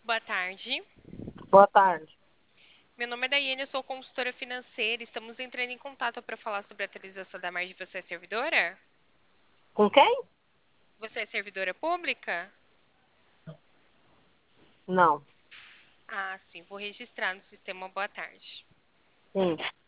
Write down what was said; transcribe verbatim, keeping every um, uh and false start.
Boa tarde. Boa tarde. Meu nome é Daiane, eu sou consultora financeira. Estamos entrando em contato para falar sobre a atualização da margem. Você é servidora? Com quem? Você é servidora pública? Não. Ah, sim. Vou registrar no sistema. Boa tarde. Sim.